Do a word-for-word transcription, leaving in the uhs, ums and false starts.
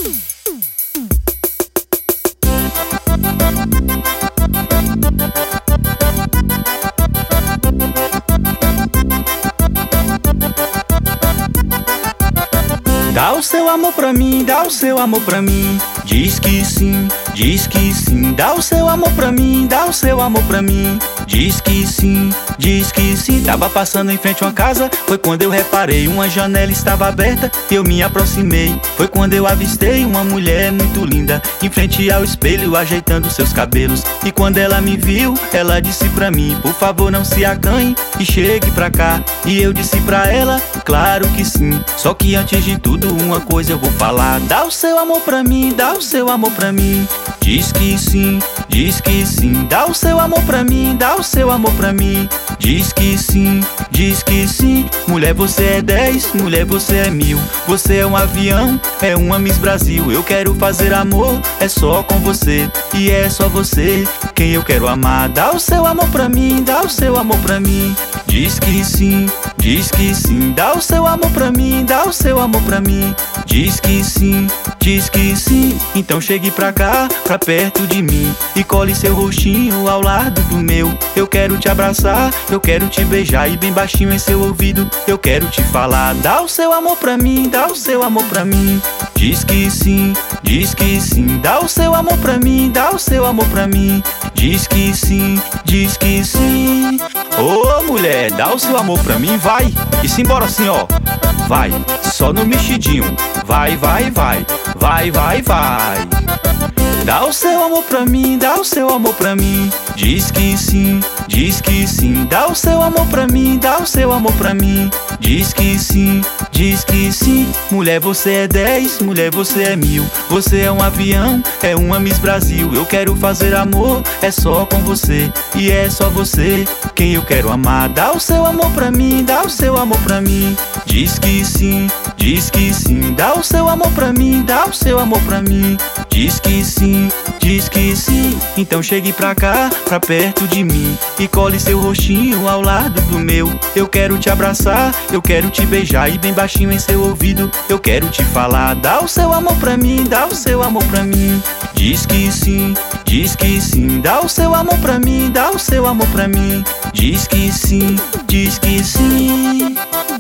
Dá o seu amor pra mim, dá o seu amor pra mim. Diz que sim, diz que sim. Dá o seu amor pra mim, dá o seu amor pra mim. Diz que sim, diz que sim. Tava passando em frente a uma casa, foi quando eu reparei, uma janela estava aberta e eu me aproximei. Foi quando eu avistei uma mulher muito linda, em frente ao espelho, ajeitando seus cabelos. E quando ela me viu, ela disse pra mim: por favor, não se acanhe e chegue pra cá. E eu disse pra ela: claro que sim. Só que antes de tudo, uma coisa eu vou falar. Dá o seu amor pra mim, dá o seu amor pra mim. Diz que sim, diz que sim. Dá o seu amor pra mim, dá o seu amor pra mim. Diz que sim, diz que sim. Mulher, você é dez, mulher, você é mil. Você é um avião, é uma Miss Brasil. Eu quero fazer amor, é só com você. E é só você quem eu quero amar. Dá o seu amor pra mim, dá o seu amor pra mim. Diz que sim, diz que sim. Dá o seu amor pra mim, dá o seu amor pra mim. Diz que sim, diz que sim. Então chegue pra cá, pra perto de mim, e cole seu rostinho ao lado do meu. Eu quero te abraçar, eu quero te beijar, e bem baixinho em seu ouvido eu quero te falar. Dá o seu amor pra mim, dá o seu amor pra mim. Diz que sim, diz que sim. Dá o seu amor pra mim, dá o seu amor pra mim. Diz que sim, diz que sim. Ô oh, mulher, dá o seu amor pra mim, vai. E simbora assim, ó. Vai, só no mexidinho. Vai, vai, vai. Vai, vai, vai. Dá o seu amor pra mim, dá o seu amor pra mim. Diz que sim, diz que sim. Dá o seu amor pra mim, dá o seu amor pra mim. Diz que sim, diz que sim. Mulher, você é dez, mulher, você é mil. Você é um avião, é uma Miss Brasil. Eu quero fazer amor, é só com você. E é só você quem eu quero amar. Dá o seu amor pra mim, dá o seu amor pra mim. Diz que sim, diz que sim. Dá o seu amor pra mim, dá o seu amor pra mim. Diz que sim, diz que sim. Então chegue pra cá, pra perto de mim, e cole seu rostinho ao lado do meu. Eu quero te abraçar, eu quero te beijar, e bem baixinho em seu ouvido eu quero te falar. Dá o seu amor pra mim, dá o seu amor pra mim. Diz que sim, diz que sim. Dá o seu amor pra mim, dá o seu amor pra mim. Diz que sim, diz que sim.